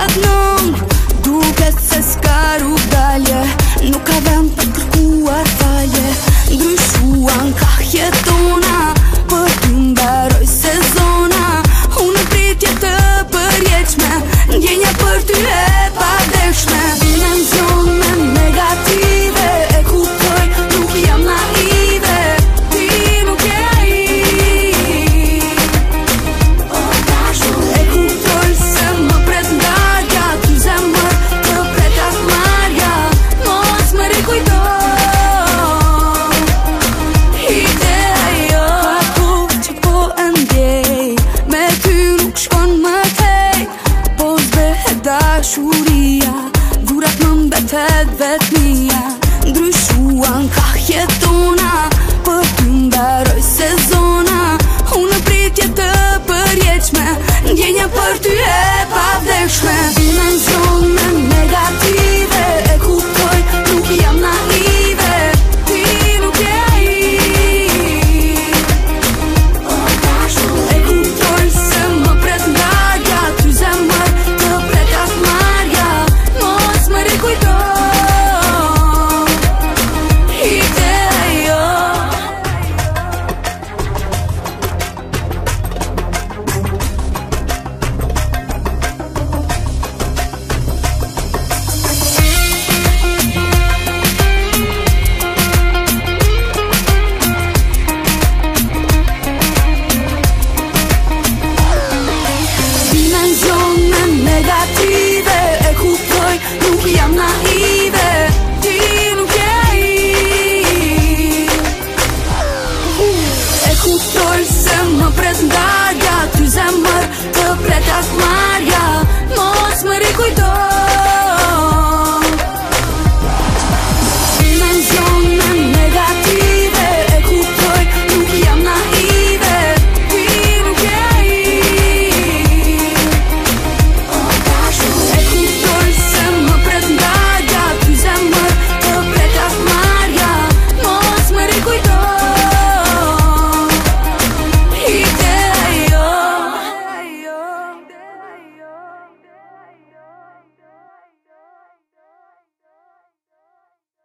pak nëm, duket se s'ka rrugë dalje, nuk ka vend për kërkuar falje. Ndryshuan kahje tona, për ty mbaroj sezona. Unë pritje të përjeqme, ndjenja për ty e padeshme. Dimensione negative, e kuptoj, nuk jam naive. Ti nuk je ai, e kuptoj se më pret ndarja, ty zemër të pretat marja. Mos më rikujto, ideja jo ato që po e ndjej. Me ty nuk shkon më tej, po zbehet dashuria, dhurat më mbetet vetmia. Ndryshuan kahjet tona, për ty mbaroj sezona. Unë pritje të përjeqme, ndjenja për ty e pavdeshme. Dimensione negative, e kuptoj, nuk jam naive. Ti nuk je ai, e kuptoj se më pret ndarja, ty zemër të pretat marja. Mos më rikujto, ideja jo. Dimensione negative, e kuptoj, nuk jam naive. Ti nuk je ai, e kuptoj se më pret ndarja, ty zemër të pretat marja. Mos më rikujto.